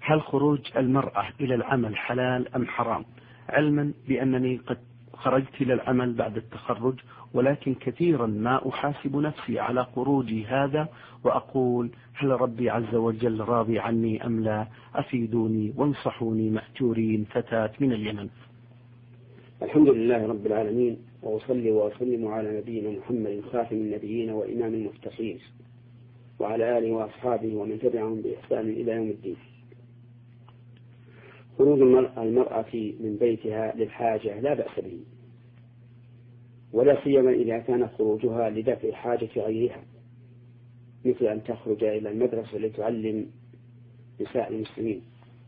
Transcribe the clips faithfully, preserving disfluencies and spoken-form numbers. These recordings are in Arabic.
هل خروج المرأة إلى العمل حلال أم حرام؟ علما بأنني قد خرجت إلى العمل بعد التخرج، ولكن كثيرا ما أحاسب نفسي على خروجي هذا وأقول هل ربي عز وجل راضي عني أم لا؟ أفيدوني وانصحوني مأجورين فتاة من اليمن. الحمد لله رب العالمين، وأصلي وأسلم على نبينا محمد خاتم النبيين وإمام المتقين وعلى آله وأصحابه ومن تبعهم بإحسان إلى يوم الدين. خروج المرأة من بيتها للحاجة لا بأس به، ولا سيما إذا كان خروجها لدفع حاجة غيرها، مثل أن تخرج إلى المدرسة لتعلم نساء المسلمين،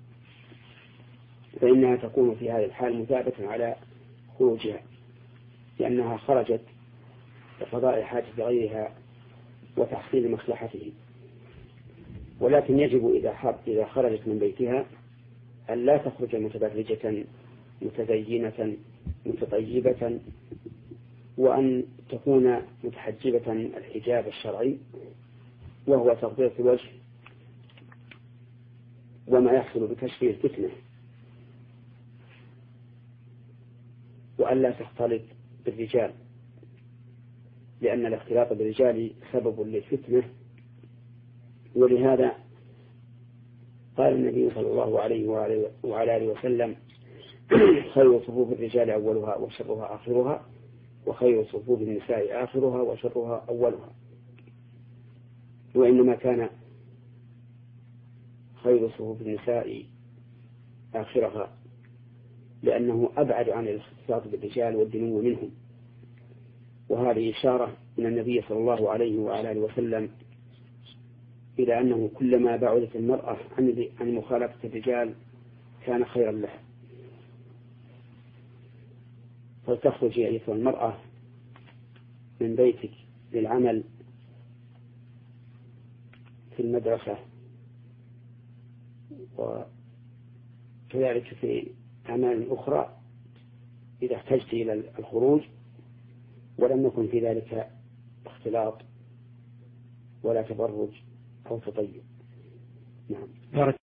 فإنها تكون في هذه الحال مثابة على خروجها، لأنها خرجت لقضاء حاجة غيرها وتحصيل مصلحته. ولكن يجب إذا إذا خرجت من بيتها أن لا تخرج متبرجة متزينة متطيبة، وأن تكون متحجبة الحجاب الشرعي، وهو تغطية الوجه وما يحصل بكشفه الفتنة، وأن لا تختلط بالرجال، لأن الاختلاط بالرجال سبب للفتنة. ولهذا قال النبي صلى الله عليه وعلى آله وسلم: خير صفوف الرجال أولها وشرها آخرها، وخير صفوف النساء آخرها وشرها أولها. وإنما كان خير صفوف النساء آخرها لأنه أبعد عن الاختلاط بالرجال والدنو منهم. وهذه إشارة من النبي صلى الله عليه وعلى آله وسلم إلى أنه كلما بعدت المرأة عن مخالفة الرجال كان خيرا لها. فلتخرج أيتها المرأة من بيتك للعمل في المدرسة، وكذلك في أعمال أخرى إذا احتجت إلى الخروج، ولم يكن في ذلك اختلاط ولا تبرج أو تطيب. نعم.